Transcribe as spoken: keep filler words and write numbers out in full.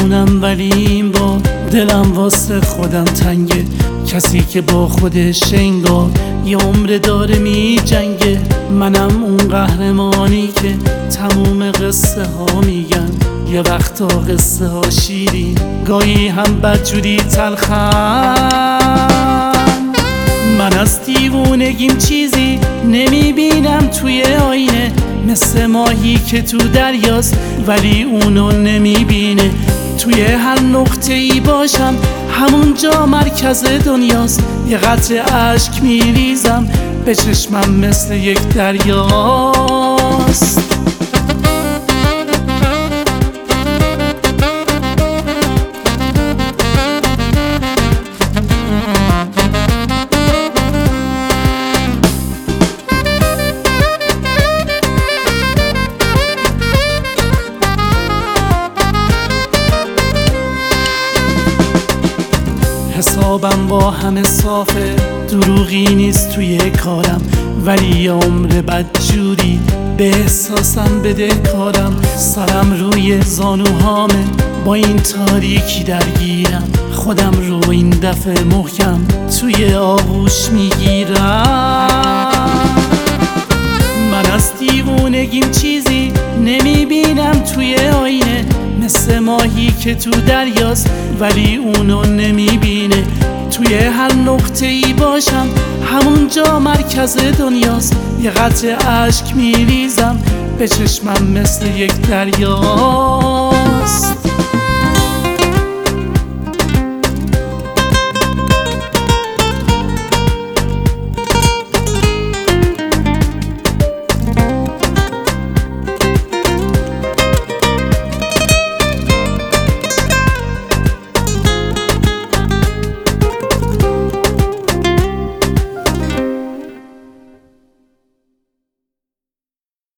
میدونم ولی این با دلم واسه خودم تنگه. کسی که با خودش انگار یه عمر داره می جنگه. منم اون قهرمانی که تموم قصه ها میگن. یه وقتا قصه ها شیرین، گاهی هم بدجوری تلخن. من از دیوونگیم چیزی نمیبینم توی آینه، مثل ماهی که تو دریاست ولی اونو نمیبینه. توی هر نقطه ای باشم همونجا مرکز دنیاست. یه قطره اشک میریزم به چشمم مثل یک دریاست. حسابم با همه صافه، دروغی نیست توی کارم، ولی یه عمر بدجوری به احساسم بده کارم. سرم روی زانوهامه، با این تاریکی درگیرم، خودم رو این دفعه محکم توی آغوش میگیرم. من از دیوونگیم چیزی نمیبینم توی آینه، مثل ماهی که تو دریاست ولی اونو نمیبینه. توی هر نقطه ای باشم همونجا مرکز دنیاست. یه قطره اشک میریزم به چشمم مثل یک دریا.